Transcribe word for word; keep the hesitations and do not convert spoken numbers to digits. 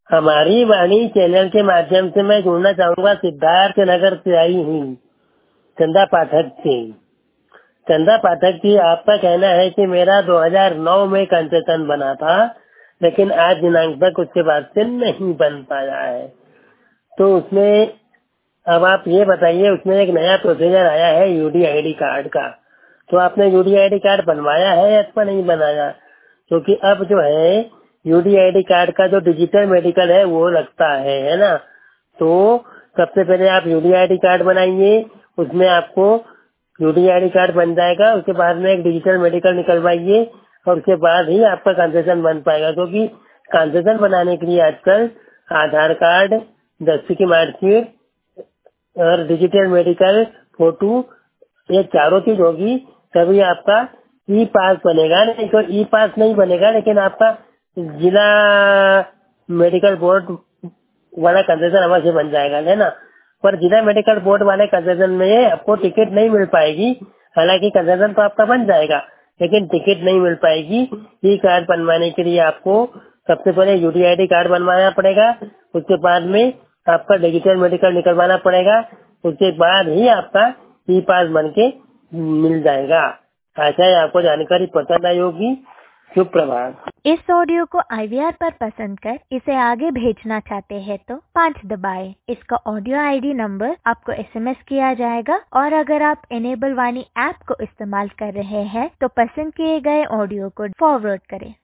हमारी वाणी चैनल के माध्यम से मैं जुड़ना चाहूंगा सिद्धार्थ नगर से आई हूँ चंदा पाठक से। चंदा पाठक जी, आपका कहना है कि मेरा दो हज़ार नौ में कंसेशन बना था, लेकिन आज दिनांक तक उसके बाद से नहीं बन पाया है। तो उसमें अब आप ये बताइए, उसमें एक नया प्रोसीजर आया है यूडी आईडी कार्ड का, तो आपने यूडी आईडी कार्ड बनवाया है या अथवा नहीं बनाया? क्योंकि अब जो है यूडी आईडी कार्ड का जो डिजिटल मेडिकल है वो लगता है है ना। तो सबसे पहले आप यूडी आईडी कार्ड बनाइए, उसमें आपको यूडी आईडी कार्ड बन जाएगा, उसके बाद में एक डिजिटल मेडिकल निकलवाइए और उसके बाद ही आपका कंसेशन बन पाएगा। क्योंकि कंसेशन बनाने के लिए आजकल आधार कार्ड, दसवीं की मार्कशीट और डिजिटल मेडिकल फोटो, ये चारों चीज होगी तभी आपका ई पास बनेगा। नहीं तो ई पास नहीं बनेगा, लेकिन आपका जिला मेडिकल बोर्ड वाला कंसेशन अवश्य बन जाएगा, है ना। पर जिला मेडिकल बोर्ड वाले कंसेशन में आपको टिकट नहीं मिल पाएगी। हालांकि कंसेशन तो आपका बन जाएगा, लेकिन टिकट नहीं मिल पाएगी। ई कार्ड बनवाने के लिए आपको सबसे पहले यूडीआईडी कार्ड बनवाना पड़ेगा, उसके बाद में आपका डिजिटल मेडिकल निकलवाना पड़ेगा, उसके बाद ही आपका ई पास बन के मिल जाएगा। ऐसा है, आपको जानकारी पसंद आई होगी। शुभ प्रभात। इस ऑडियो को आईवीआर पर पसंद कर इसे आगे भेजना चाहते हैं तो पाँच दबाएं। इसका ऑडियो आईडी नंबर आपको एसएमएस किया जाएगा और अगर आप इनेबल वाणी ऐप को इस्तेमाल कर रहे हैं तो पसंद किए गए ऑडियो को फॉरवर्ड करें।